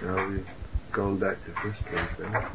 Now we've gone back to first translation.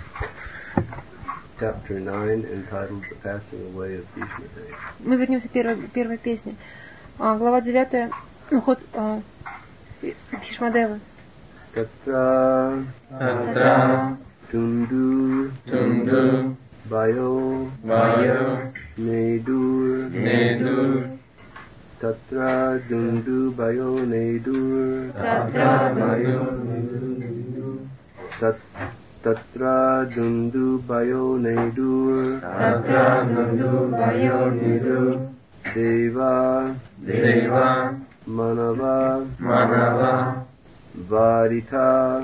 Chapter 9, entitled The Passing Away of Bhishmadeva. Мы вернемся к первой песне. Глава 9. Уход Бхишмадевы. Tatra Tundu Bayo Nedur Tatra Dundu Bayo Nedur Tatra Dundu Bayo Nedur Deva Manava Varita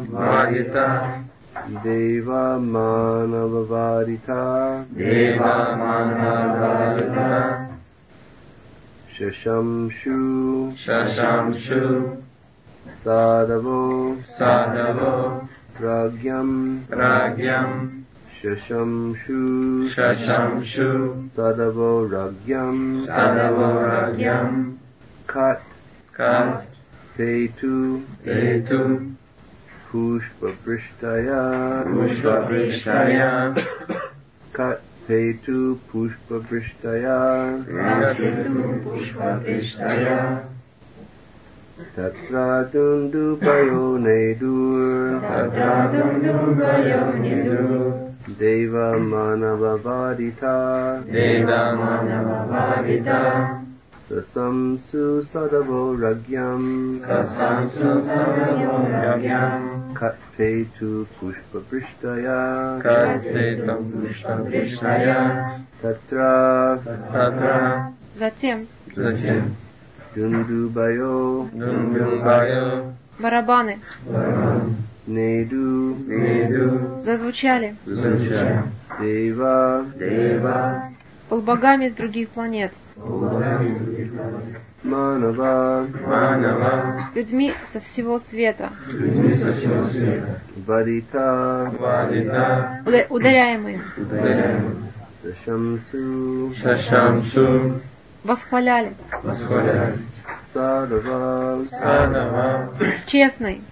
Deva Manava Varita Shashamshu Sadavo Ragyam Shashamshu Sadavo Ragyam Kat Petu Pushpa Prishtaya Kat Petu Pushpa Prishtaya Tatra Dundu Bayo Nedur Deva Manava Vadita Sasamsu Sadavo Ragyam Katpetu Pushpa Prishtaya Tatra Затем Dundubayo барабаны Nedu зазвучали Deva полубогами с других планет, Manava людьми со всего света, Vadita ударяемые, Shashamsu восхваляли, Sadava честный,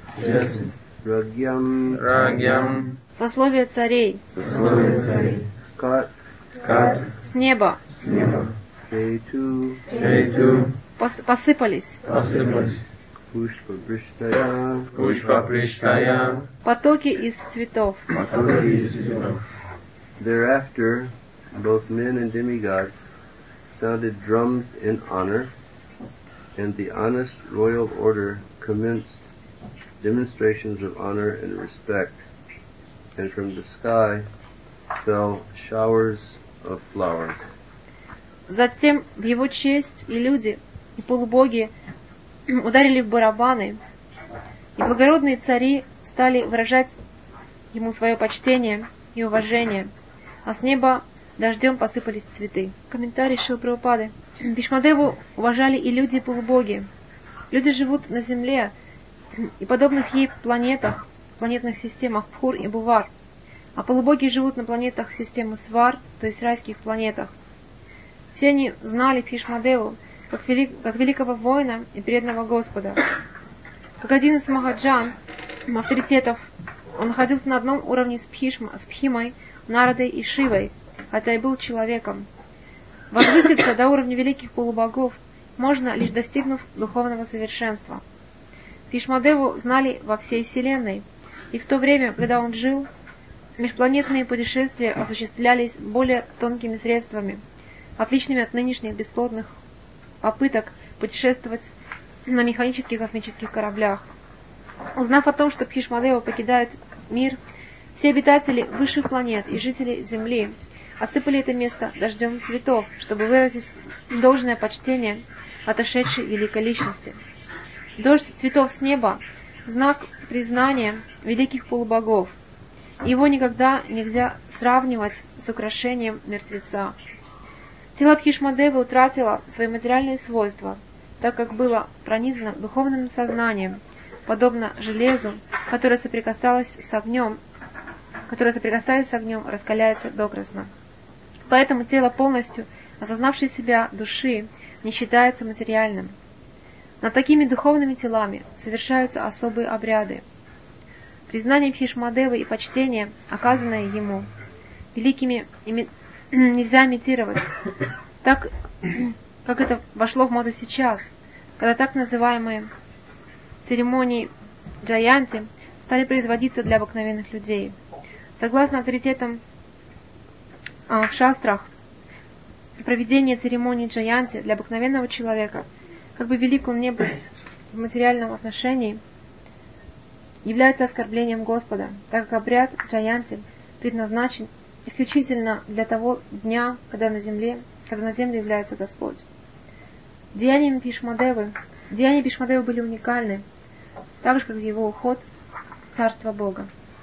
Ragyam сословие царей, Kat с неба Ketu посыпались Pushpa Prishtaya потоки из цветов. Thereafter, both men and demigods sounded drums in honor, and the honest royal order commenced demonstrations of honor and respect, and from the sky fell showers of flowers. Затем в его честь и люди, и полубоги ударили в барабаны, и благородные цари стали выражать ему свое почтение и уважение, а с неба дождем посыпались цветы. Комментарий Шрилы Прабхупады. Бхишмадеву уважали и люди, и полубоги. Люди живут на земле и подобных ей планетах, планетных системах Пхур и Бувар, а полубоги живут на планетах системы Свар, то есть райских планетах. Все они знали Бхишмадеву как великого воина и преданного Господа. Как один из махаджан, авторитетов, он находился на одном уровне с Бхимой, Нарадой и Шивой, хотя и был человеком. Возвыситься до уровня великих полубогов можно, лишь достигнув духовного совершенства. Бхишмадеву знали во всей Вселенной, и в то время, когда он жил, межпланетные путешествия осуществлялись более тонкими средствами, отличными от нынешних бесплодных попыток путешествовать на механических космических кораблях. Узнав о том, что Бхишмадева покидает мир, все обитатели высших планет и жители Земли осыпали это место дождем цветов, чтобы выразить должное почтение отошедшей великой личности. Дождь цветов с неба – знак признания великих полубогов. Его никогда нельзя сравнивать с украшением мертвеца. Тело Бхишмадевы утратило свои материальные свойства, так как было пронизано духовным сознанием, подобно железу, которое соприкасаясь с огнем, раскаляется докрасно. Поэтому тело полностью осознавшей себя души не считается материальным. Над такими духовными телами совершаются особые обряды. Признание Бхишмадевы и почтение, оказанное ему великими, нельзя имитировать, так как это вошло в моду сейчас, когда так называемые церемонии Джаянти стали производиться для обыкновенных людей. Согласно авторитетам в шастрах, проведение церемонии Джаянти для обыкновенного человека, как бы велик он не был в материальном отношении, является оскорблением Господа, так как обряд Джаянти предназначен исключительно для того дня, когда на земле является Господь. Деяния Бхишмадевы были уникальны, так же, как его уход в Царство Бога.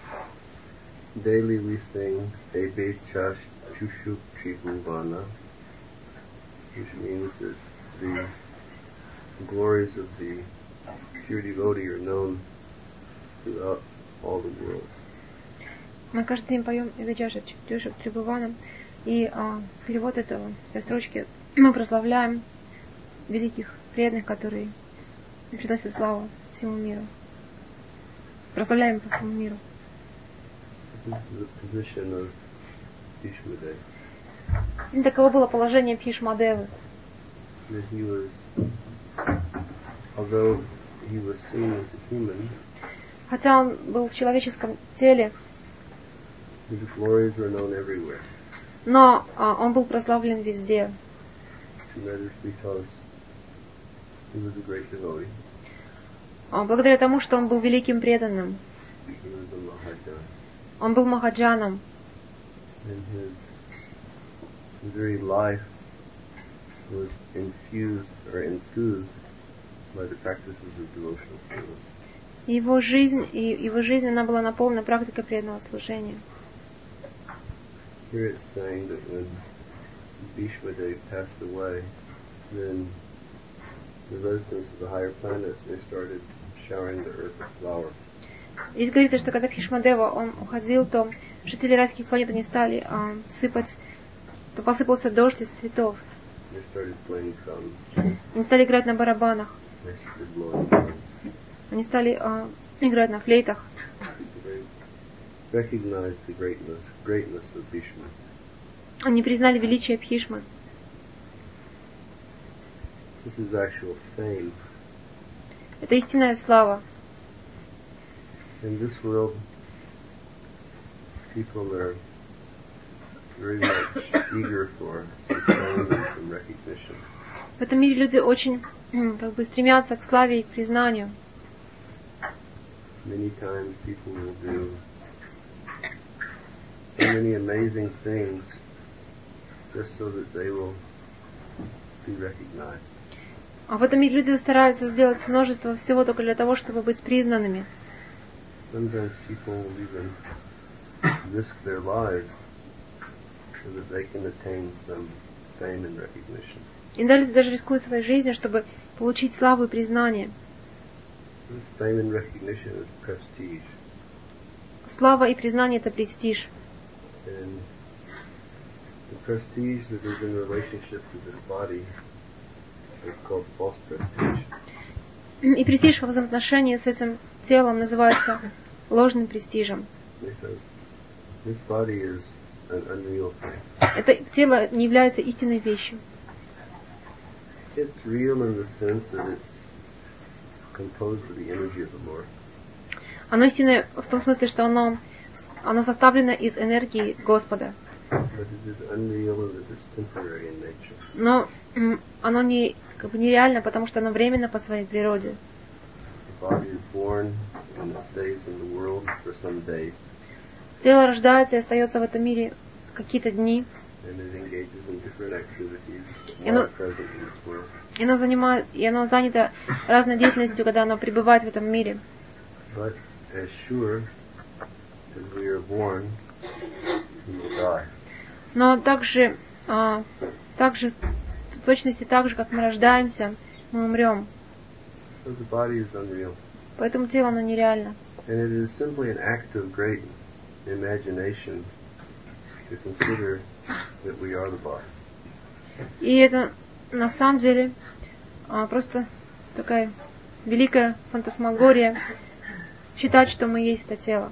Daily we sing Ebe Chash Chushuk Tribhuvana, which means that the glories of the pure devotee are known throughout all the worlds. Мы каждый день поем Эвичаша Чушук Трибхувана, и перевод этой строчки: мы прославляем великих преданных, которые приносят славу всему миру. Прославляем по всему миру. This is the position of Bhishmadev. Таково было положение Бхишмадевы. That he was, although he was seen as a human, хотя он был в человеческом теле, his glories were known everywhere. Но он был прославлен везде. And that is because he was a great devotee. Благодаря тому, что он был великим преданным. He was a Mahajan. Он был Махаджаном. And his very life was infused or enthused by the practices of devotional service. Его жизнь, она была наполнена практикой преданного служения. Here it's saying that when Bhishmadev passed away, then the residents of the higher planets, they started showering the earth with flowers. Здесь говорится, что когда Бхишмадева он уходил, то жители райских планет они стали сыпать, то посыпался дождь из цветов. They started playing drums. Они стали играть на барабанах. They started blowing drums. Они стали играть на флейтах. They recognized the greatness of Bhishma. Они признали величие Бхишмы. This is actual fame. Это истинная слава. In this world, people are very much eager for some fame and some recognition. В этом мире люди очень стремятся к славе и к признанию. Many times people will do so many amazing things just so that they will be recognized. А в этом мире люди стараются сделать множество всего только для того, чтобы быть признанными. Sometimes people will even risk their lives so that they can attain some fame and recognition. Иногда люди даже рискуют своей жизнью, чтобы получить славу и признание. This fame and recognition is prestige. Слава и признание — это престиж. And the prestige that is in relationship to this body is called false prestige. И престиж во взаимоотношении с этим телом называется ложным престижем. Because this body is an unreal thing. Это тело не является истинной вещью. It's real in the sense that it's composed of the energy of the Lord. Оно истинное в том смысле, что оно составлено из энергии Господа. But it is unreal in that it's temporary in nature. Но оно нереально, потому что оно временно по своей природе. The body is born and it stays in the world for some days. Тело рождается и остается в этом мире какие-то дни. And it engages in different activities И while present in this world. И оно занято разной деятельностью, когда оно пребывает в этом мире. But as sure as we are born, we will die. Но также в точности так же, как мы рождаемся, мы умрем. So the body is unreal. Поэтому тело, оно нереально. And it is simply an act of great imagination to consider that we are the body. И это на самом деле просто такая великая фантасмагория считать, что мы есть это тело.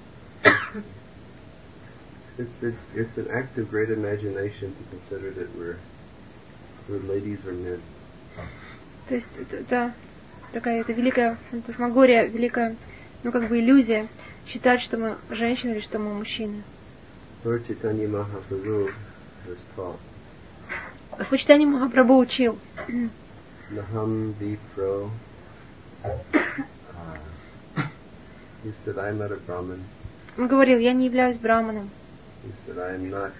It's an act of great imagination to consider that we're ladies or men. То есть это такая это великая фантасмагория, великая, иллюзия, считать, что мы женщины или что мы мужчины. Lord Chaitanya Mahaprabhu was taught. Господь Чайтанья Махапрабху учил. Naham Vipro. He said, I'm not a Brahmin. Он говорил, я не являюсь браманом. He said, I am not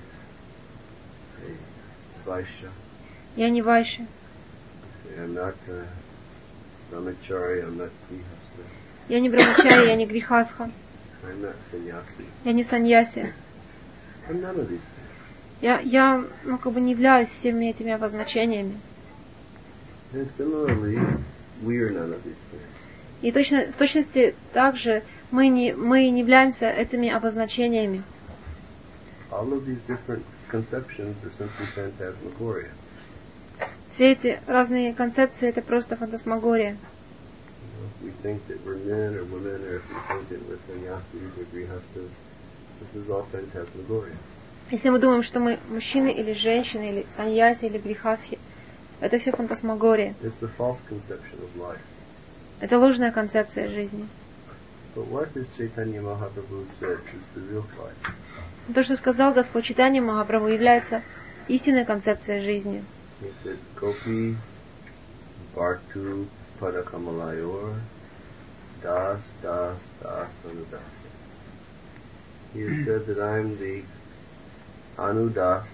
a Vaishya. Я не вайшя. I'm not a Brahmachari, I'm not Grihastha. Я не брамачари, я не грихасха. I'm not sannyasi. Я не саньяси. I'm none of these things. Я не являюсь всеми этими обозначениями. And similarly, we are none of these things. И в точности также мы не являемся этими обозначениями. All of these different conceptions are simply phantasmagoria. Все эти разные концепции это просто фантасмагория. If we think that we're men or women, or if we think that we're sannyasis or grihastas, this is all phantasmagoria. Если мы думаем, что мы мужчины или женщины, или саньяси, или грихасхи, это все фантасмагория. It's a false conception of life. Это ложная концепция жизни. But what does Chaitanya Mahaprabhu said is the real life? То, что сказал Господь Чайтанья Махапрабху, является истинной концепцией жизни. He said, Gopi Bhartu Padakamalayur Das Das Das Anudasa. He has said that I am the Anudas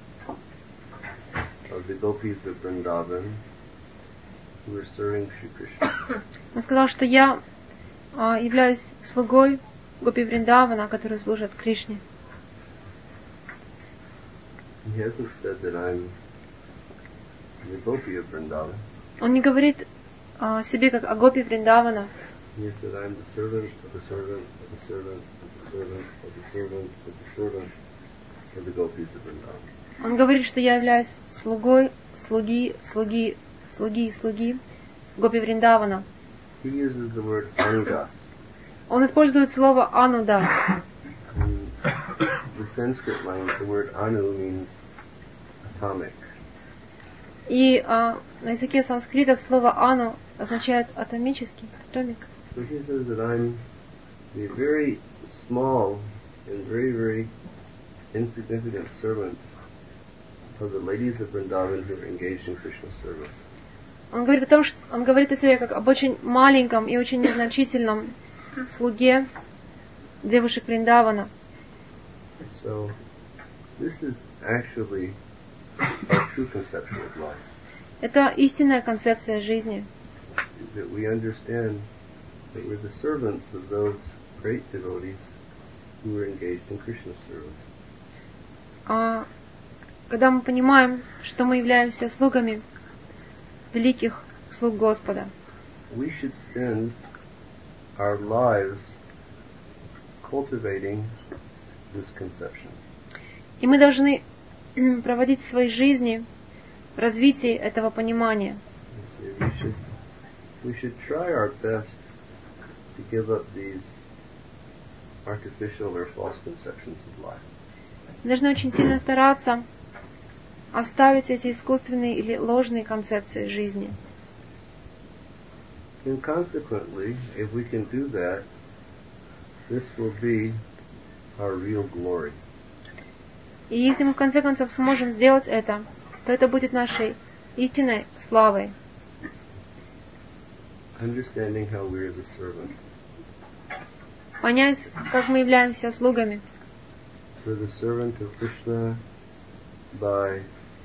of the Gopis of Vrindavan who are serving Shri Krishna. Он сказал, что я являюсь слугой Гопи Вриндавана, которые служат Кришне. He hasn't said that I'm the Gopi of Vrindavan. Он не говорит о себе как о Гопи Вриндавана. He said I'm the servant of the servant of the servant of the servant of the servant of the servant of the Gopis of Vrindavan. Он говорит, что я являюсь слугой слуги Гопи Вриндавана. He uses the word Anudas. Он использует слово Анудас. In the Sanskrit language, the word Anu means atomic. И на языке санскрита слово Ану означает атомический, атомик. So he says that I'm the very small and very, very insignificant servant of the ladies of Vrindavan who are engaged in Krishna service. Он говорит о себе как об очень маленьком и очень незначительном слуге девушек Вриндавана. So this is actually our true conception of life. Это истинная концепция жизни. That we understand that we're the servants of those great devotees who are engaged in Krishna service. Когда мы понимаем, что мы являемся слугами великих слуг Господа. We should spend our lives cultivating this conception. И мы должны проводить свои жизни в развитии этого понимания. We should try our best to give up these artificial or false conceptions of life. Мы должны очень сильно стараться оставить эти искусственные или ложные концепции жизни. And consequently, if we can do that, this will be our real glory. И если мы в конце концов сможем сделать это, то это будет нашей истинной славой. Understanding how we are the servant. Понять, как мы являемся слугами. We're the servant of Krishna by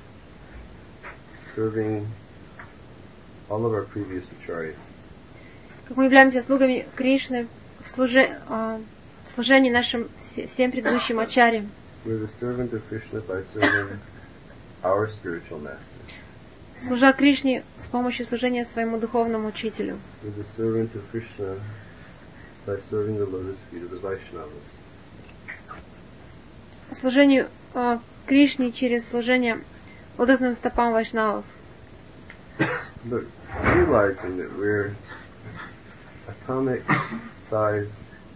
serving all of our previous acharyas. Как мы являемся слугами Кришны в служении нашим всем предыдущим ачарьям. We're the servant of Krishna by serving our spiritual master. Служа Кришне с помощью служения своему духовному учителю. We're the servant of Krishna by serving the lotus feet of the Vaishnavas. Служению Кришне через служение лотосным стопам вайшнавов. But realizing that we're atomic-sized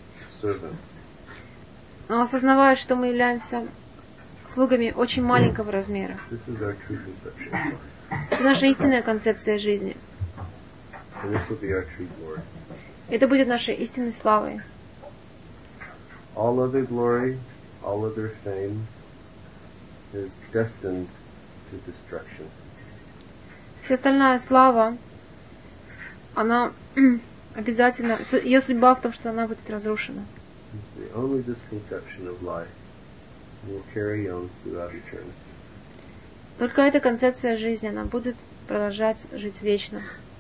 servant. Но осознавая, что мы являемся слугами очень маленького размера. This is our true conception of life. Это наша истинная концепция жизни. And this will be our true glory. Это будет нашей истинной славой. All other glory, all other fame is destined to destruction. Вся остальная слава, она обязательно, ее судьба в том, что она будет разрушена. It's the only misconception of life will carry on throughout eternity. Только эта концепция жизни, она будет продолжать жить вечно.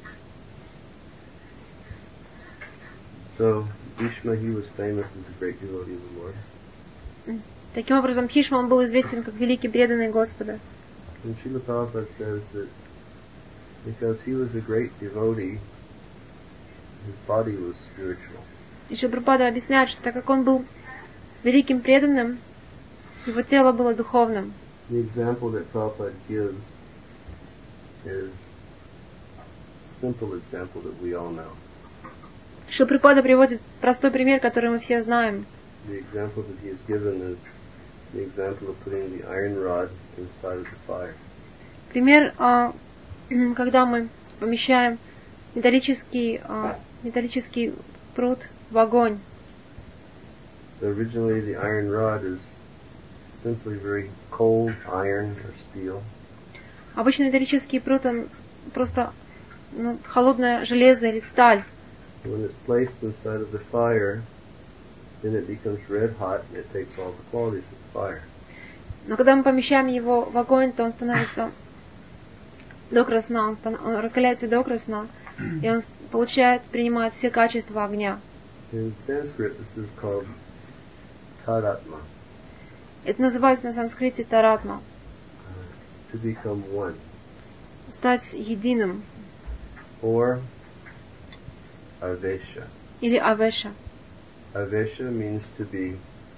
So, Bhishma, he was famous as a great devotee of the Lord. Таким образом, Бхишма, он был известен как великий преданный Господа. And Srila Prabhupada says that because he was a great devotee, his body was spiritual. И Шрила Прабхупада объясняет, что так как он был великим преданным, его тело было духовным. The example that Prabhupada gives is a simple example that we all know. Шрила Прабхупада приводит простой пример, который мы все знаем. The example that he has given is the example of putting the iron rod inside of the fire. Пример, когда мы помещаем металлический прут в огонь. So originally the iron rod is simply very cold iron or steel. Обычно металлический прут, он просто холодное железо или сталь. When it's placed inside of the fire, then it becomes red hot and it takes all the qualities of the fire. Но когда мы помещаем его в огонь, то он становится до красна, он раскаляется до красна, и он принимает все качества огня. In Sanskrit, this is called tadatma, Это называется на санскрите таратма, to become one. стать единым, Or avesha. или авеша. Avesha means to be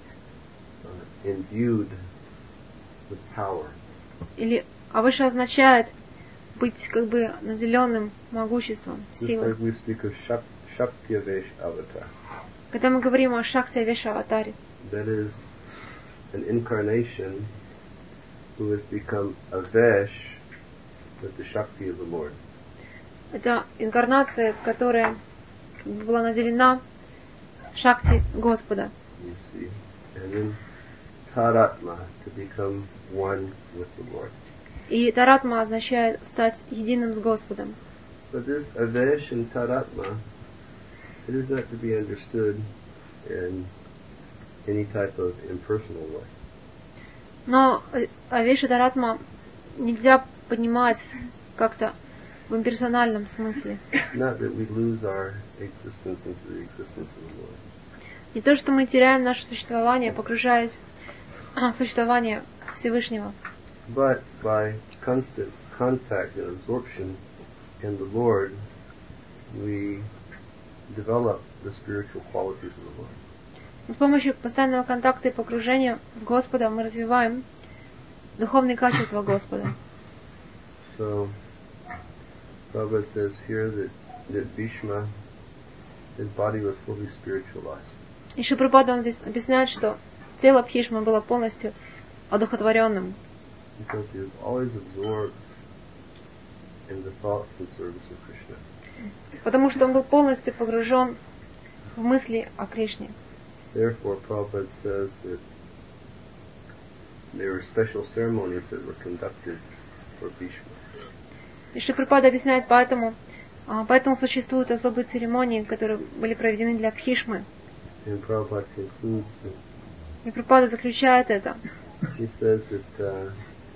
imbued with power. Или авеша означает быть как бы наделенным могуществом, Just силой. like we speak of Shakti Avesh Avatar. Когда мы говорим о Шакти Авеша Аватаре, That is an incarnation who has become Avesh with the Shakti of the Lord. это инкарнация, которая была наделена Шакти Господа. You see. And then Taratma, to become one with the Lord. И таратма означает стать единым с Господом. But this Avesh and Taratma, it is not to be understood in any type of impersonal way. Но Авеш и таратма нельзя понимать как-то в имперсональном смысле. Not that we lose our existence into the existence of the Lord. Не то, что мы теряем наше существование, погружаясь в существование Всевышнего. But by constant contact and absorption in the Lord, we develop the spiritual qualities of the Lord. Но с помощью постоянного контакта и погружения в Господа мы развиваем духовные качества Господа. So, Prabhupada says here that Bhishma, his body was fully spiritualized. И Шрила Прабхупада, он здесь объясняет, что тело Бхишмы было полностью одухотворенным. Because he was always absorbed in the thoughts and service of Krishna. Потому что он был полностью погружен в мысли о Кришне. Therefore, Prabhupada says that there were special ceremonies that were conducted for Bhishma. И Шрила Прабхупада объясняет, поэтому существуют особые церемонии, которые были проведены для Бхишмы. And Prabhupada concludes that И Прабхупада заключает это. he says that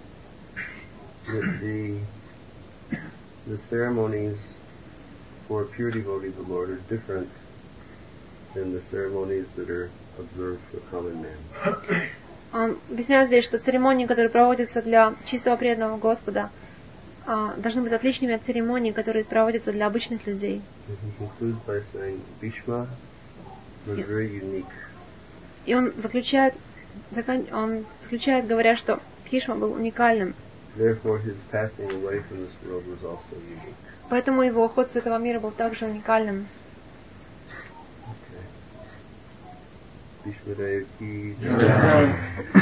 the ceremonies for a pure devotee of the Lord are different than the ceremonies that are observed for common man. Он объясняет здесь, что церемонии, которые проводятся для чистого преданного Господа, должны быть отличными от церемоний, которые проводятся для обычных людей. And he concludes by saying Bhishma was very unique. И он заключает, говоря, что Бхишма был уникальным. Therefore, his passing away from this world was also unique. Поэтому его уход с этого мира был также уникальным. Okay. Vishwadev ki jai.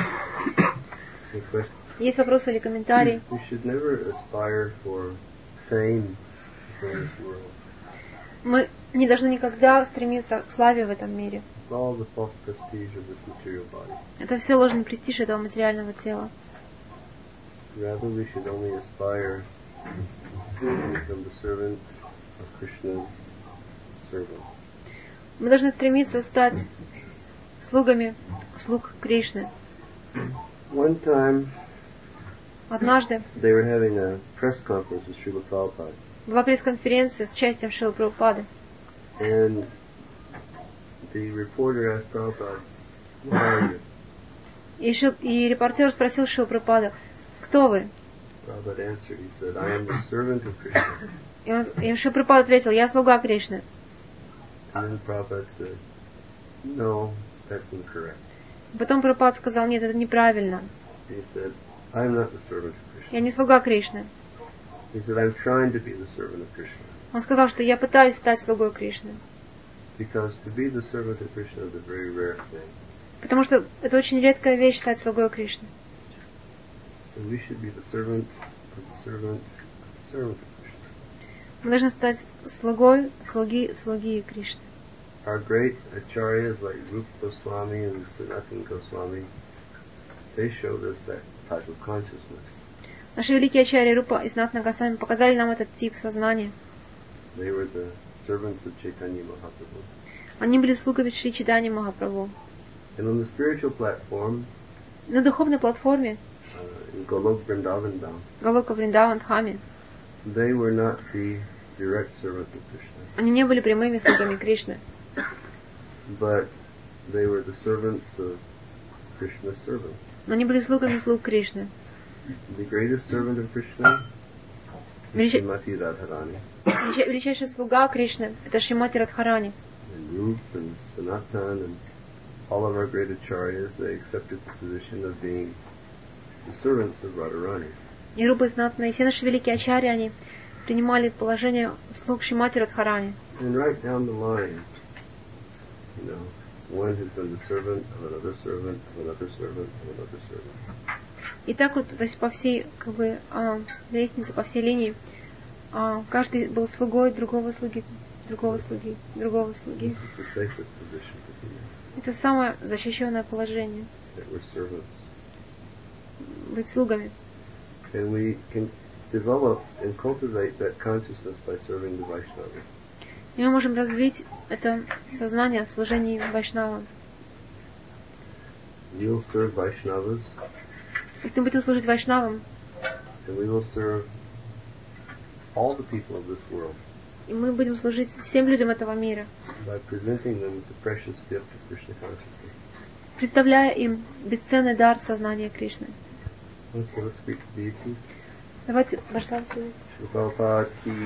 Any questions? Есть вопросы или комментарии? We should never aspire for fame in this world. Мы не должны никогда стремиться к славе в этом мире. All the false prestige of this material body. Это все ложный престиж этого материального тела. Rather, we should only aspire to become the servant of Krishna's servants. Мы должны стремиться стать слугами слуг Кришны. One time, Однажды they were having a press conference with Srila Prabhupada, была пресс-конференция с участием Шрилы Прабхупады. and the reporter asked Prabhupada, "Who are you?" И репортер спросил Шрилу Прабхупаду, кто вы? Prabhupada answered. He said, "I am the servant of Krishna." И Шрила Прабхупада ответил, я слуга Кришны. And then Prabhupada said, "No, that's incorrect." Потом Прабхупада сказал, нет, это неправильно. He said, "I'm not the servant of Krishna." Я не слуга Кришны. He said, "I'm trying to be the servant of Krishna." Он сказал, что я пытаюсь стать слугой Кришны. Because to be the servant of Krishna is a very rare thing. Потому что это очень редкая вещь стать слугой Кришны. And we should be the servant of the servant of the servant of Krishna. Мы должны стать слугой слуги Кришны. Our great acharyas like Rupa Goswami and Sanatana Goswami, they showed us that type of consciousness. Наши великие ачарьи Рупа и Санатана Госвами показали нам этот тип сознания. They were the servants of Chaitanya Mahaprabhu. Они были слугами Шри Чайтаньи Махапрабху. And on the spiritual platform, На духовной платформе in Golok Vrindavan Dham, Галока Вриндаван Дхаме they were not the direct servants of Krishna, они не были прямыми слугами Кришны, but they were the servants of Krishna's servants. но они были слугами слуг Кришны. The greatest servant of Krishna is Величай- Srimati Radharani. Величайший слуга Кришны – это Шримати Радхарани. And Rup and Sanatan and all of our great acharyas, they accepted the position of being the servants of Radharani. И Рупа и Санатана, и все наши великие ачарьи, они принимали положение слуг Шримати Радхарани. And right down the line, one has been the servant of another servant, of another servant, of another servant. И так вот, то есть по всей лестнице, по всей линии, каждый был слугой другого слуги, другого слуги, другого слуги. This is the safest position to be in, Это самое защищенное положение, that we're servants. быть слугами. And we can develop and cultivate that consciousness by serving the Vaishnavas. И мы можем развить это сознание в служении Вайшнавам. We'll serve Vaishnavas, Если мы будем служить Вайшнавам, and we will serve all the people of this world и мы будем служить всем людям этого мира, by presenting them the precious gift of Krishna consciousness. представляя им бесценный дар сознания Кришны. Okay, let's speak to deities. Давайте Вайшнавам. Shri Prabhupada ki